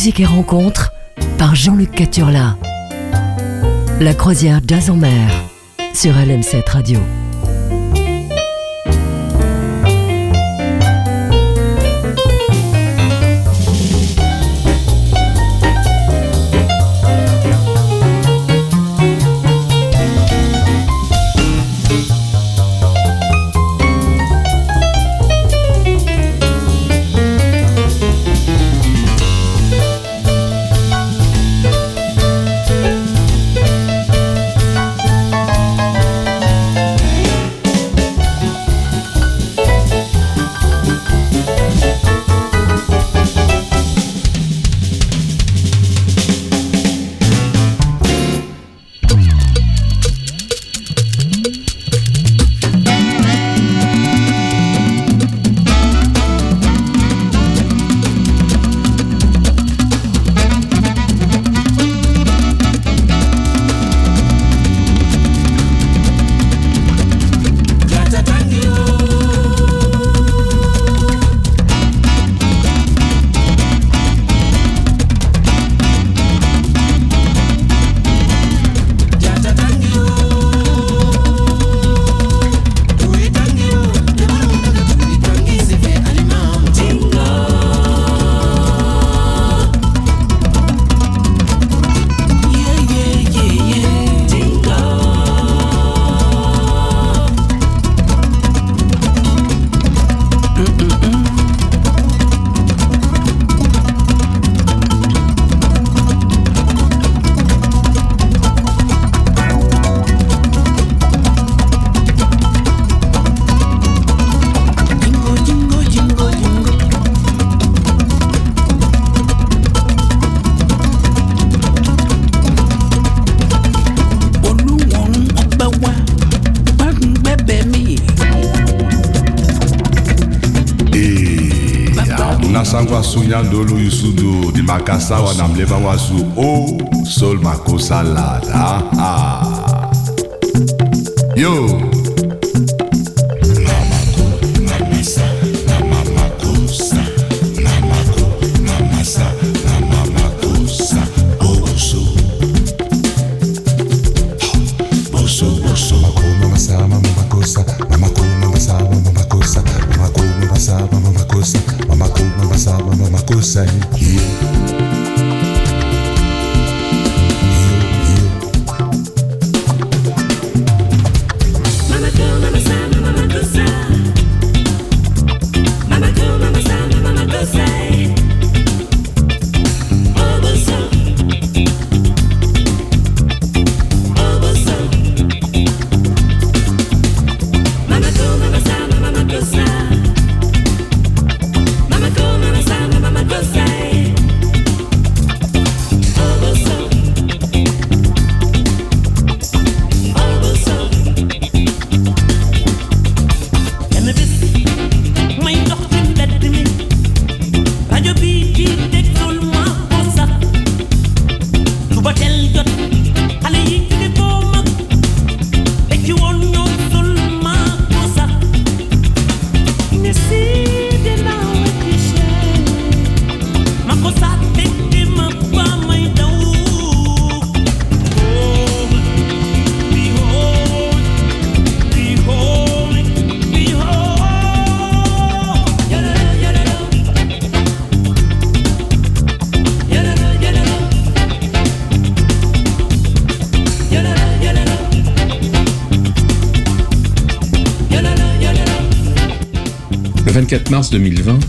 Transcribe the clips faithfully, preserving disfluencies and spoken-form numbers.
Musique et rencontres par Jean-Luc Caturla. La croisière Jazz en mer sur L M sept Radio. Sunyandolo yusudu di makasa wa namleba wasu o sol makosa lada ah yo Le vingt-quatre mars deux mille vingt,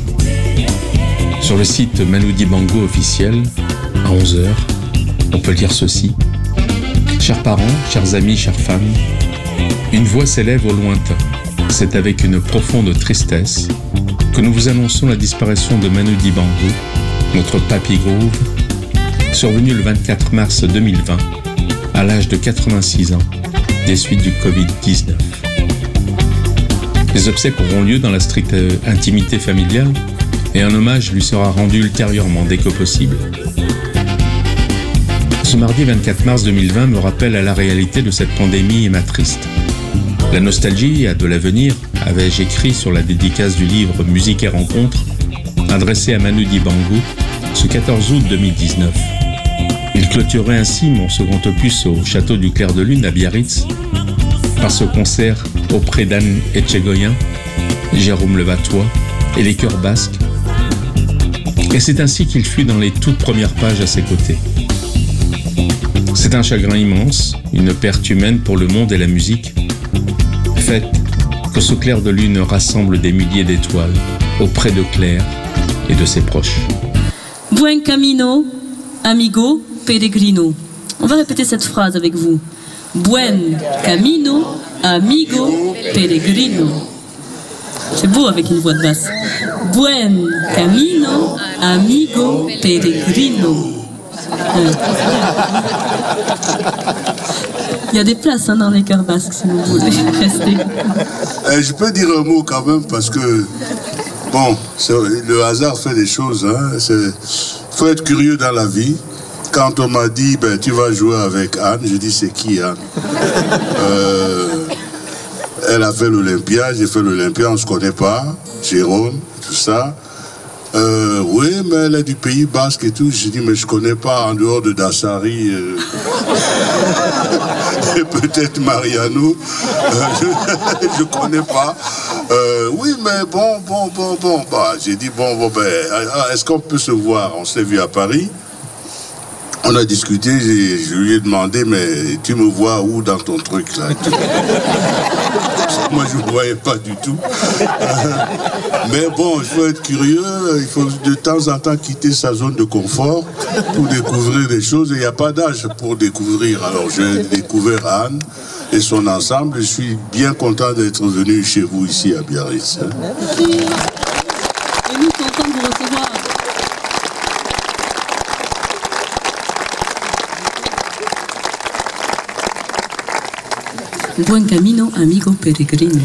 sur le site Manu Dibango officiel, à onze heures, on peut lire ceci. Chers parents, chers amis, chères femmes, une voix s'élève au lointain. C'est avec une profonde tristesse que nous vous annonçons la disparition de Manu Dibango, notre papy groove, survenu le vingt-quatre mars deux mille vingt, à l'âge de quatre-vingt-six ans, des suites du covid dix-neuf. Les obsèques auront lieu dans la stricte intimité familiale et un hommage lui sera rendu ultérieurement dès que possible. Ce mardi vingt-quatre mars deux mille vingt me rappelle à la réalité de cette pandémie et m'attriste. La nostalgie a de l'avenir, avais-je écrit sur la dédicace du livre Musique et rencontres, adressé à Manu Dibango, ce quatorze août deux mille dix-neuf. Il clôturait ainsi mon second opus au Château du Clair de Lune à Biarritz par ce concert auprès d'Anne Etchegoyen, Jérôme Levatois et les chœurs basques. Et c'est ainsi qu'il fut dans les toutes premières pages à ses côtés. C'est un chagrin immense, une perte humaine pour le monde et la musique. Faites que ce clair de lune rassemble des milliers d'étoiles auprès de Claire et de ses proches. Buen camino, amigo, peregrino. On va répéter cette phrase avec vous. Buen camino, amigo, peregrino. C'est beau avec une voix de basse. Buen camino, amigo, peregrino. Ouais. Il y a des places hein, dans les chœurs basques si vous voulez rester. Euh, je peux dire un mot quand même parce que bon, le hasard fait des choses. Il faut être curieux dans la vie. Quand on m'a dit ben, tu vas jouer avec Anne, j'ai dit c'est qui Anne? euh, Elle a fait l'Olympia, j'ai fait l'Olympia, on ne se connaît pas. Jérôme, tout ça. Euh, oui, mais elle est du Pays Basque et tout. J'ai dit, mais je connais pas en dehors de Dassari. Euh... et peut-être Mariano. Euh, je ne connais pas. Euh, oui, mais bon, bon, bon, bon. Bah, j'ai dit, bon, bon, ben, est-ce qu'on peut se voir? On s'est vu à Paris. On a discuté, je lui ai demandé, mais tu me vois où dans ton truc là? Moi, je ne voyais pas du tout. Mais bon, il faut être curieux, il faut de temps en temps quitter sa zone de confort pour découvrir des choses. Et il n'y a pas d'âge pour découvrir. Alors, j'ai découvert Anne et son ensemble. Je suis bien content d'être venu chez vous ici à Biarritz. Et nous, contents de vous recevoir. Buen camino, amigo peregrino.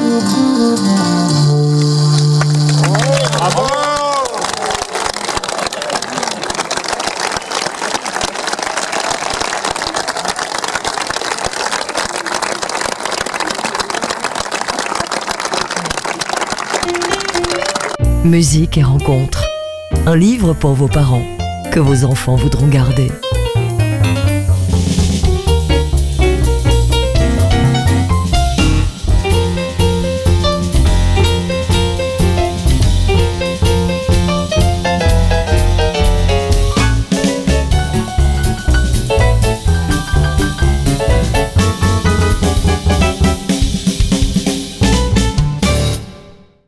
Musique et rencontres. Un livre pour vos parents, que vos enfants voudront garder.